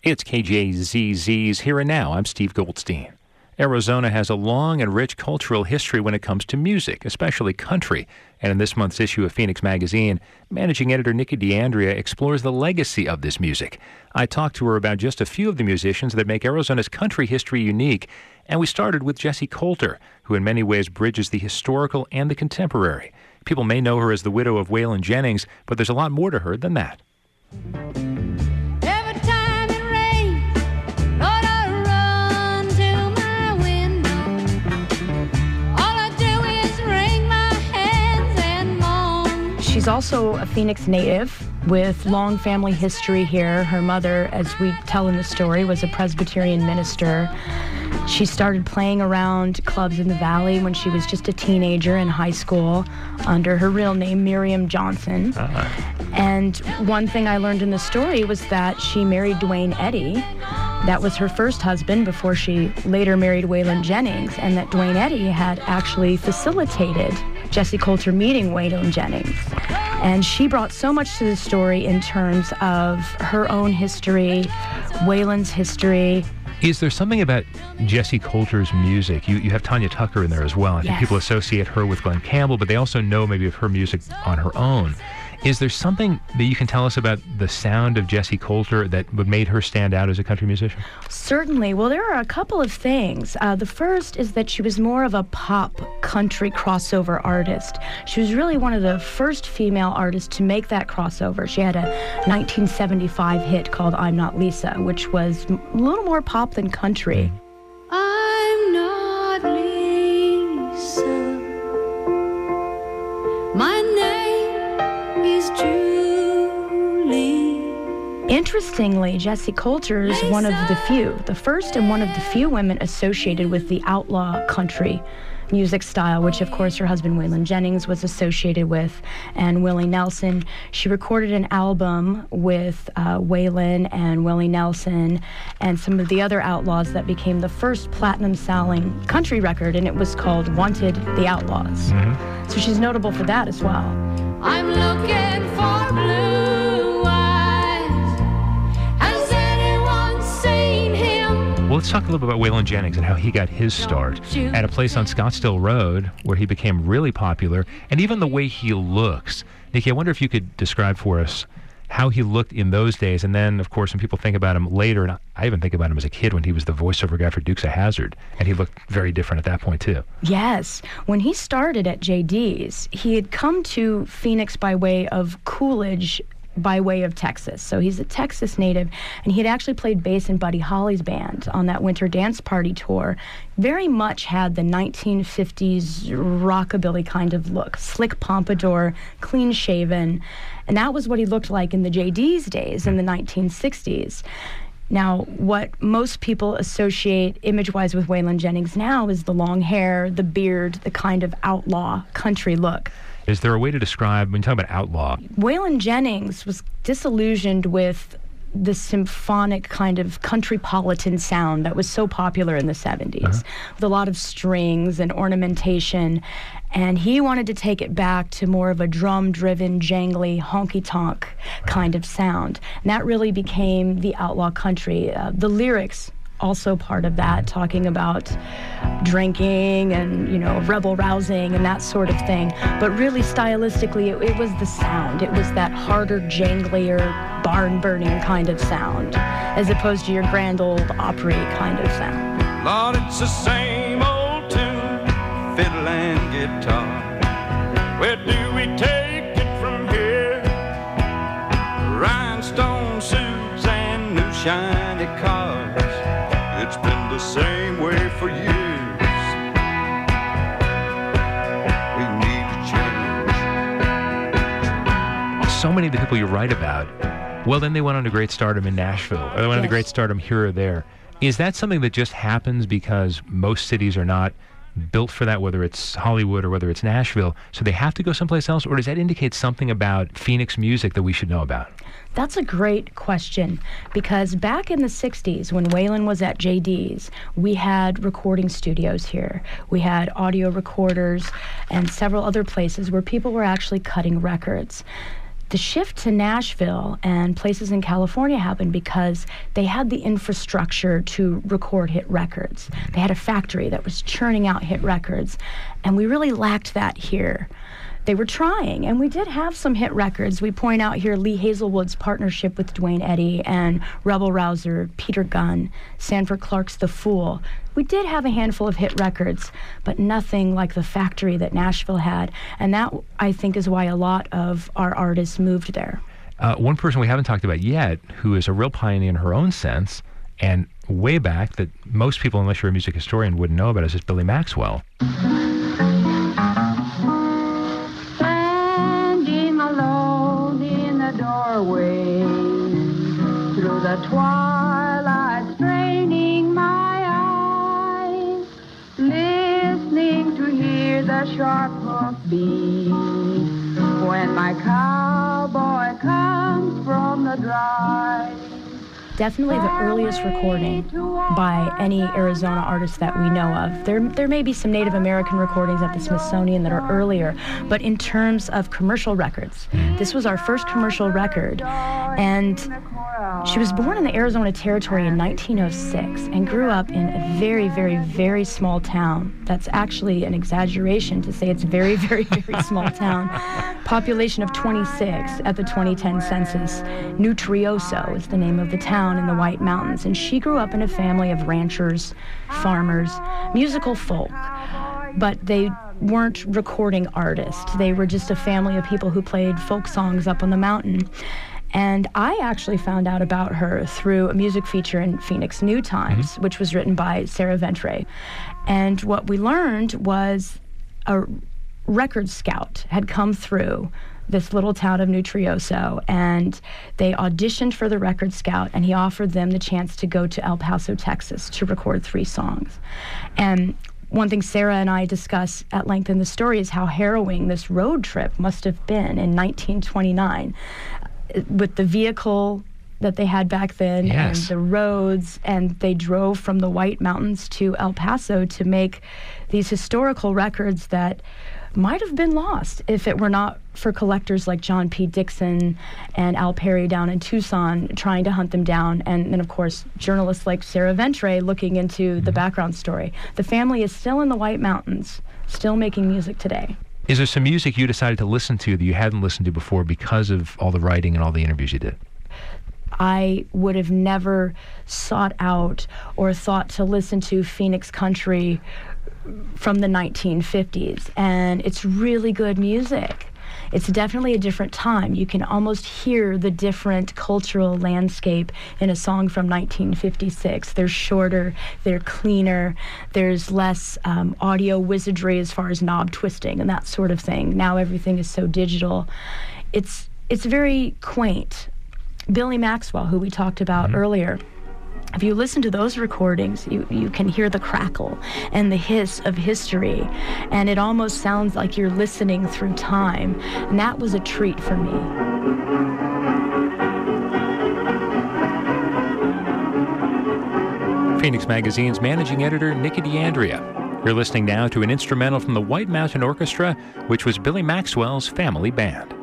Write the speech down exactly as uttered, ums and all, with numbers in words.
It's K J Z Z's Here and Now. I'm Steve Goldstein. Arizona has a long and rich cultural history when it comes to music, especially country. And in this month's issue of Phoenix Magazine, managing editor Nikki D'Andrea explores the legacy of this music. I talked to her about just a few of the musicians that make Arizona's country history unique. And we started with Jessi Colter, who in many ways bridges the historical and the contemporary. People may know her as the widow of Waylon Jennings, but there's a lot more to her than that. She's also a Phoenix native with long family history here. Her mother, as we tell in the story, was a Presbyterian minister. She started playing around clubs in the Valley when she was just a teenager in high school under her real name, Miriam Johnson. Uh-huh. And one thing I learned in the story was that she married Duane Eddy. That was her first husband before she later married Waylon Jennings, and that Duane Eddy had actually facilitated Jessi Colter meeting Waylon Jennings. And she brought so much to the story in terms of her own history, Waylon's history. Is there something about Jessi Colter's music? You you have Tanya Tucker in there as well. I think yes. people associate her with Glen Campbell, but they also know maybe of her music on her own. Is there something that you can tell us about the sound of Jessi Colter that would made her stand out as a country musician? Certainly. Well, there are a couple of things. Uh, the first is that she was more of a pop country crossover artist. She was really one of the first female artists to make that crossover. She had a nineteen seventy-five hit called I'm Not Lisa, which was a little more pop than country. I'm not Lisa. My name is Julie. Interestingly, Jessi Colter is one of the few, the first and one of the few women associated with the outlaw country music style, which of course her husband Waylon Jennings was associated with, and Willie Nelson. She recorded an album with uh, Waylon and Willie Nelson and some of the other outlaws that became the first platinum-selling country record, and it was called Wanted the Outlaws. Mm-hmm. So she's notable for that as well. I'm looking for blue eyes. Has anyone seen him? Well, let's talk a little bit about Waylon Jennings and how he got his start at a place on Scottsdale Road where he became really popular, and even the way he looks. Nikki, I wonder if you could describe for us how he looked in those days, and then, of course, when people think about him later, and I even think about him as a kid when he was the voiceover guy for Dukes of Hazzard, and he looked very different at that point, too. Yes. When he started at J D's, he had come to Phoenix by way of Coolidge, by way of Texas. So he's a Texas native, and he had actually played bass in Buddy Holly's band on that Winter Dance Party tour. Very much had the nineteen fifties rockabilly kind of look. Slick pompadour, clean shaven, and that was what he looked like in the J D's days in the nineteen sixties. Now, what most people associate image-wise with Waylon Jennings now is the long hair, the beard, the kind of outlaw country look. Is there a way to describe, when you talk about outlaw? Waylon Jennings was disillusioned with the symphonic kind of countrypolitan sound that was so popular in the seventies, uh-huh. with a lot of strings and ornamentation, and he wanted to take it back to more of a drum-driven, jangly, honky-tonk right. kind of sound. And that really became the outlaw country. Uh, the lyrics also part of that, talking about drinking and, you know, rebel rousing and that sort of thing. But really, stylistically, it, it was the sound. It was that harder, janglier, barn-burning kind of sound, as opposed to your grand old Opry kind of sound. Lord, it's the same old tune, fiddle and guitar. Where do we take it from here? Rhinestone suits and new shiny cars. It's been the same way for years. We need to change. So many of the people you write about, well, then they went on to great stardom in Nashville, or they went yes. on to great stardom here or there. Is that something that just happens because most cities are not built for that, whether it's Hollywood or whether it's Nashville, so they have to go someplace else? Or does that indicate something about Phoenix music that we should know about? That's a great question, because back in the sixties, when Waylon was at J D's, we had recording studios here. We had audio recorders and several other places where people were actually cutting records. the shift to Nashville and places in California happened because they had the infrastructure to record hit records. They had a factory that was churning out hit records, and we really lacked that here. They were trying, and we did have some hit records. We point out here Lee Hazelwood's partnership with Duane Eddy and Rebel Rouser, Peter Gunn, Sanford Clark's The Fool. We did have a handful of hit records, but nothing like the factory that Nashville had, and that, I think, is why a lot of our artists moved there. Uh, one person we haven't talked about yet, who is a real pioneer in her own sense, and way back that most people, unless you're a music historian, wouldn't know about, is Billy Maxwell. Doorway through the twilight, straining my eyes, listening to hear the sharp hoof beat when my cowboy comes from the drive. Definitely the earliest recording by any Arizona artist that we know of. There, there may be some Native American recordings at the Smithsonian that are earlier, but in terms of commercial records, this was our first commercial record. And she was born in the Arizona Territory in nineteen oh six and grew up in a very, very, very small town. That's actually an exaggeration to say it's a very, very, very small town. Population of twenty-six at the twenty ten census. Nutrioso is the name of the town in the White Mountains, and she grew up in a family of ranchers, farmers, musical folk, but they weren't recording artists. They were just a family of people who played folk songs up on the mountain. And I actually found out about her through a music feature in Phoenix New Times, mm-hmm. which was written by Sarah Ventre. And what we learned was a record scout had come through this little town of Nutrioso, and they auditioned for the record scout, and he offered them the chance to go to El Paso, Texas to record three songs. And one thing Sarah and I discuss at length in the story is how harrowing this road trip must have been in nineteen twenty-nine with the vehicle that they had back then, yes. and the roads, and they drove from the White Mountains to El Paso to make these historical records that might have been lost if it were not for collectors like John P. Dixon and Al Perry down in Tucson trying to hunt them down, and then, of course, journalists like Sarah Ventre looking into mm-hmm. the background story. The family is still in the White Mountains, still making music today. Is there some music you decided to listen to that you hadn't listened to before because of all the writing and all the interviews you did? I would have never sought out or thought to listen to Phoenix country from the nineteen fifties, and it's really good music. It's definitely a different time. You can almost hear the different cultural landscape in a song from nineteen fifty-six. They're shorter, they're cleaner, there's less um, audio wizardry as far as knob twisting and that sort of thing. Now everything is so digital. It's it's very quaint. Billy Maxwell, who we talked about mm-hmm. earlier, if you listen to those recordings, you, you can hear the crackle and the hiss of history, and it almost sounds like you're listening through time, and that was a treat for me. Phoenix Magazine's managing editor, Nikki D'Andrea. You're listening now to an instrumental from the White Mountain Orchestra, which was Billy Maxwell's family band.